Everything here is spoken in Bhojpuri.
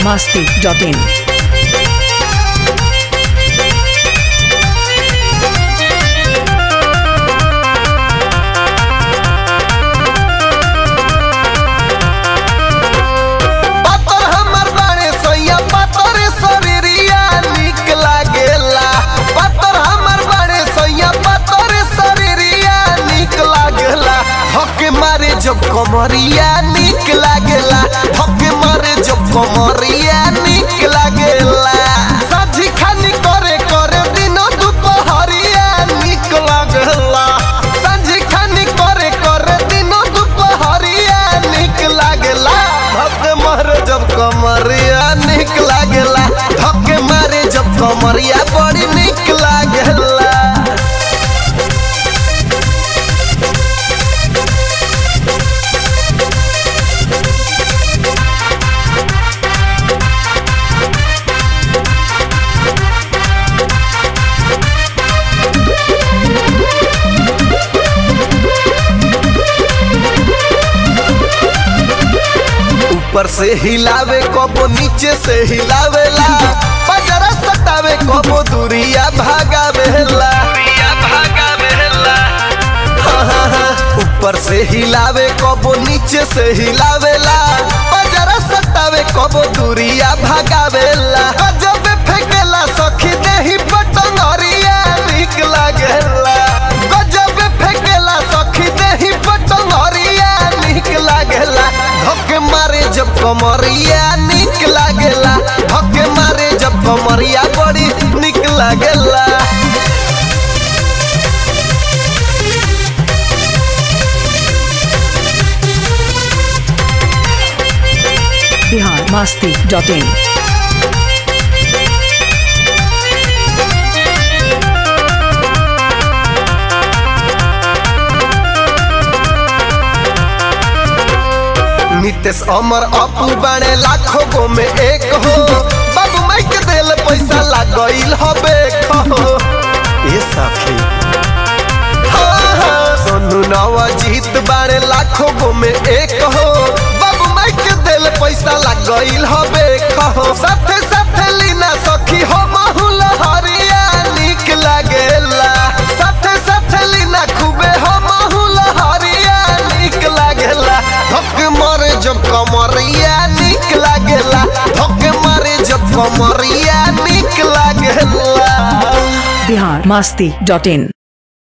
biharmasti.in। जब कमरिया निक लागेला धक्के मारे जब कमरिया निक लागेला साझी खानी करे करे दिनो दुपहरिया निक लागेला साझी खानी करे करे दिनो दुपहरिया निक लागेला धक्के मारे जब कमरिया निक लागेला धक्के मारे जब कमरिया बड़ी निक लागेला। ऊपर से हिलावे कबो नीचे से हिलावेला पजरा सटावे कबो दूरिया भागावेला ऊपर से हिलावे कबो नीचे से हिलावेला पजरा सटावे कबो दूरिया भागावेला जब फेंकेला सखी देही पटंगरिया निक लागेला गजब फेंकेला सखी देही पटंगरिया निक लागेला धक्के मारे जब कमरिया निक लागेला धक्के मारे जब कमरिया बड़ी निक लागेला। biharmasti.in। नितेश अमर अपू बाणे लाखों गो में एक हो बाबू माई के दिल पैसा लागल हबे खो ये सखी सोनू नवजीत बाणे लाखों गो में एक हो बाबू माई के दिल पैसा लागल हबे खो साथे साथे लीना सखी हो माहुल हरिया निक लागेला साथे साथे लीना खूबे हो माहुल हरिया निक लागेला धक्के मारे जब कमरिया निक लागेला धक्के मारे जब कमरिया निक लागेला। biharmasti.in।